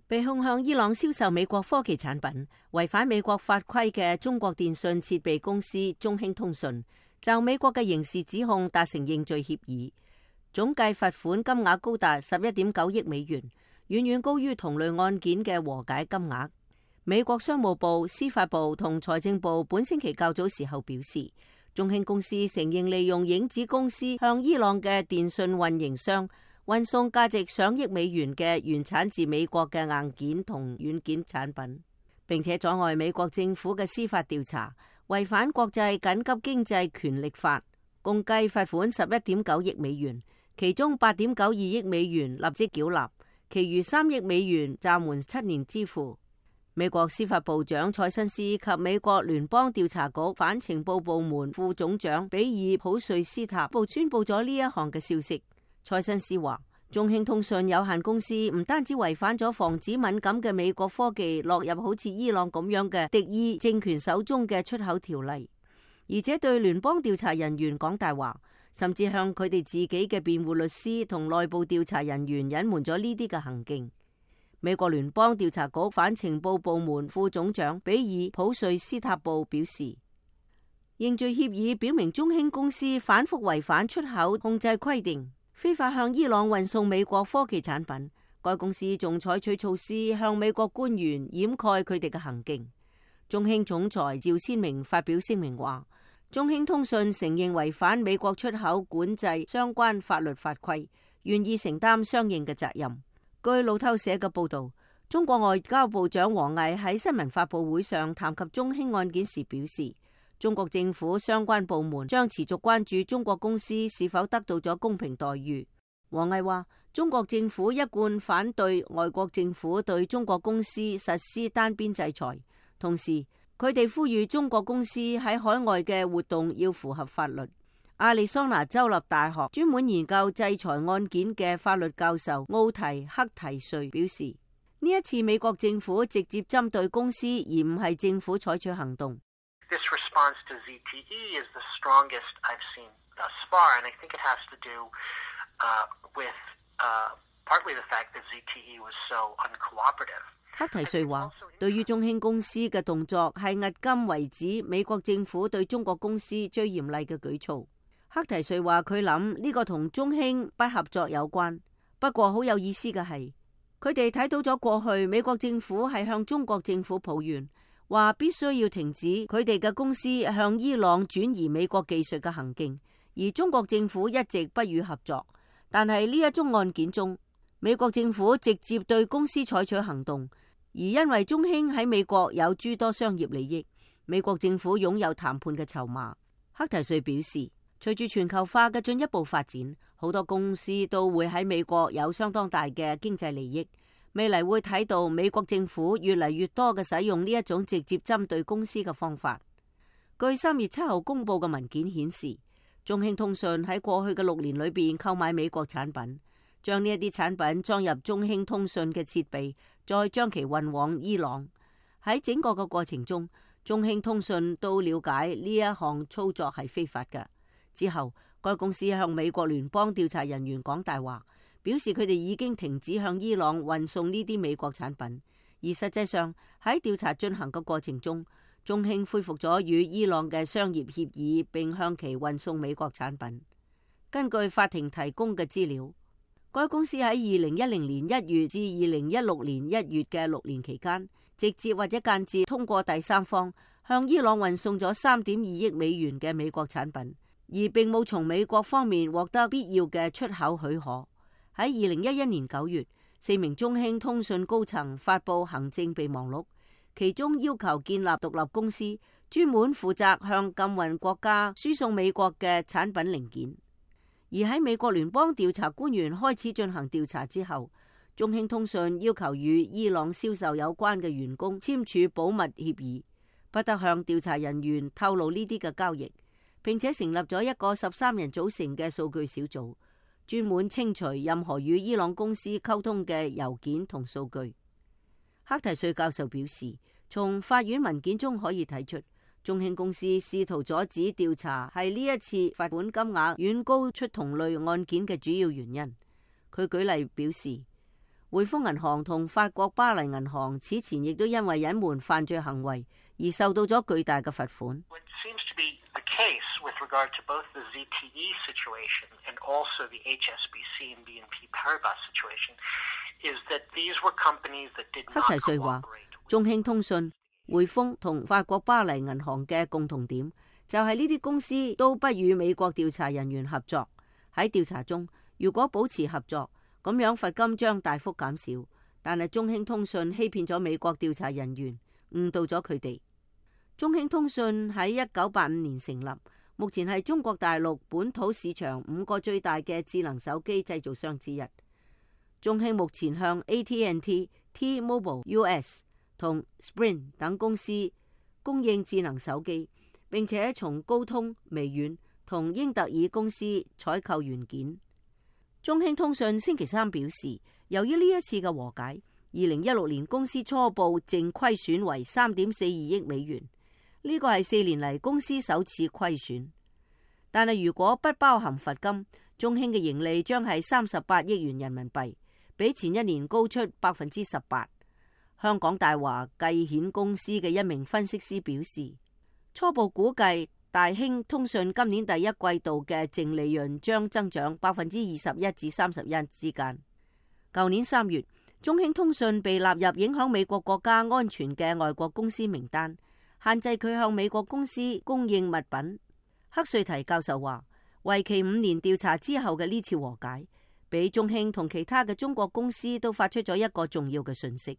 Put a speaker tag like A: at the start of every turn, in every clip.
A: 被控向伊朗銷售美國科技產品，違反美國法規嘅中國電信設備公司中興通訊，就美國嘅刑事指控達成認罪協議，總計罰款金額高達11.9億美元，遠遠高於同類案件嘅和解金額。美國商務部、司法部同財政部本星期較早時候表示，中興公司承認利用影子公司向伊朗嘅電信運營商運送價值上億美元嘅原產自美國嘅硬件同軟件產品，並且阻礙美國政府嘅司法調查，違反國際緊急經濟權力法，共計罰款11.9億美元，其中8.92億美元立即繳納，其餘3億美元暫緩7年支付。美國司法部長蔡申斯及美國聯邦調查局反情報部門副總長比爾普瑞斯塔部宣布咗呢一項嘅消息。蔡申斯話，中興通訊有限公司唔單止違反咗防止敏感嘅美國科技落入好似伊朗咁樣嘅敵意政權手中嘅出口條例，而且對聯邦調查人員講大話，甚至向佢哋自己嘅辯護律師同內部調查人員隱瞞咗呢啲嘅行徑。美國聯邦調查局反情報部門副總長比爾普瑞斯塔布表示，認罪協議表明中興公司反覆違反出口控制規定，非法向伊朗運送美國科技產品。該公司仲採取措施向美國官員掩蓋佢哋嘅行徑。中興總裁趙先明發表聲明話，中興通訊承認違反美國出口管制相關法律法規，願意承擔相應嘅責任。據路透社嘅報道，中國外交部長王毅喺新聞發佈會上談及中興案件時表示，中國政府相關部門將持續關注中國公司是否得到咗公平待遇。王毅話，中國政府一貫反對外國政府對中國公司實施單邊制裁，同時佢哋呼籲中國公司喺海外嘅活動要符合法律。亞利桑那州立大學專門研究制裁案件嘅法律教授奧提克提瑞表示，呢一次美國政府直接針對公司，而唔係政府採取行動。
B: This response to ZTE is the strongest I've seen thus far, and I think it has to do with partly the fact that ZTE was so uncooperative.
A: 克提瑞話，對於中興公司嘅動作係迄今為止美國政府對中國公司最嚴厲嘅舉措。克提瑞話，佢諗呢個同中興不合作有關。不過好有意思嘅係，佢哋睇到咗過去美國政府係向中國政府抱怨，話必須要停止佢哋嘅公司向伊朗轉移美國技術嘅行徑，而中國政府一直不予合作。但係呢一宗案件中，美國政府直接對公司採取行動，而因為中興喺美國有諸多商業利益，美國政府擁有談判嘅籌碼。克提瑞表示，隨住全球化嘅進一步發展，好多公司都會喺美國有相當大嘅經濟利益。未來會睇到美國政府越嚟越多嘅使用呢一種直接針對公司嘅方法。據3月7號公布嘅文件顯示，中興通訊喺過去嘅6年裏邊購買美國產品，將呢一啲產品裝入中興通訊嘅設備，再將其運往伊朗。喺整個嘅過程中，中興通訊都了解呢一項操作係非法嘅。之後，該公司向美國聯邦調查人員講大話，表示佢哋已經停止向伊朗運送呢啲美國產品。而實際上喺調查進行嘅過程中，中興恢復咗與伊朗嘅商業協議，並向其運送美國產品。根據法庭提供嘅資料，該公司喺2010年1月至2016年1月嘅6年期間，直接或者間接通過第三方向伊朗運送咗3.2億美元嘅美國產品，而並冇從美國方面獲得必要嘅出口許可。喺2011年9月，4名中興通訊高層發布行政備忘錄，其中要求建立獨立公司，專門負責向禁運國家輸送美國嘅產品零件。而喺美國聯邦調查官員開始進行調查之後，中興通訊要求與伊朗銷售有關嘅員工簽署保密協議，不得向調查人員透露呢啲嘅交易，並且成立咗一個13人組成嘅數據小組，專門清除任何與伊朗公司溝通嘅郵件同數據。克提瑞教授表示，從法院文件中可以睇出，中興公司試圖阻止調查係呢一次罰款金額遠高出同類案件嘅主要原因。佢舉例表示， 匯豐銀行同法國巴黎銀行此前亦都因為隱瞞犯罪行為而受到咗巨大嘅罰款。
B: With regard to both the ZTE situation and also the HSBC and BNP Paribas situation, is that these were companies that did not cooperate.
A: 黑提瑞話，中興通訊、匯豐同法國巴黎銀行嘅共同點就係呢啲公司都不與美國調查人員合作。喺調查中，如果保持合作，咁樣罰金將大幅減少。但係中興通訊欺騙咗美國調查人員，誤導咗佢哋。中興通訊喺1985年成立。目前係中國大陸本土市場5個最大嘅智能手機製造商之一。中興目前向 AT&T、T-Mobile US 同 Sprint 等公司供應智能手機，並且從高通、微軟同英特爾公司採購元件。中興通訊星期三表示，由於呢一次嘅和解，2016年公司初步淨虧損為3.42億美元。呢個係4年嚟公司首次虧損，但係如果不包含罰金，中興嘅盈利將係38億元人民幣，比前一年高出18%。香港大華計險公司嘅一名分析師表示，初步估計大興通訊今年第一季度嘅淨利潤將增長21%至31%之間。舊年3月，中興通訊被納入影響美國國家安全嘅外國公司名單，限制佢向美國公司供應物品。克瑞提教授話，為期5年調查之後嘅呢次和解，俾中興同其他嘅中國公司都發出咗一個重要嘅訊息。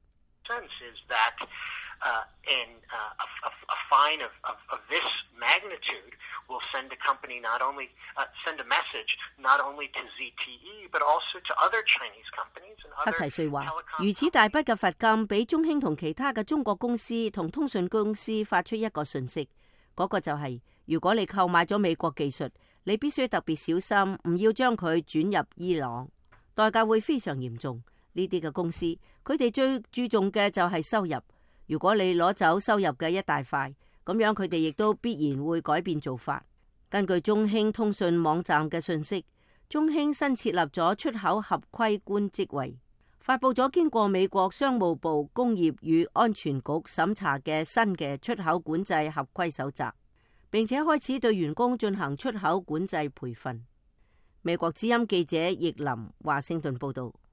A: 克提瑞話，如此大筆嘅罰金俾中興同其他嘅中國公司同通訊公司發出一個訊息，嗰個就係，如果你購買咗美國技術，你必須特別小心，唔要將佢轉入伊朗，代價會非常嚴重。呢啲嘅公司，佢哋最注重嘅就係收入。如果你攞走收入嘅一大塊，咁樣佢哋亦都必然會改變做法。根據中興通訊網站嘅信息，中興新設立咗出口合規官職位，發佈咗經過美國商務部工業與安全局審查嘅新嘅出口管制合規守則，並且開始對員工進行出口管制培訓。美國之音記者易林華盛頓報道。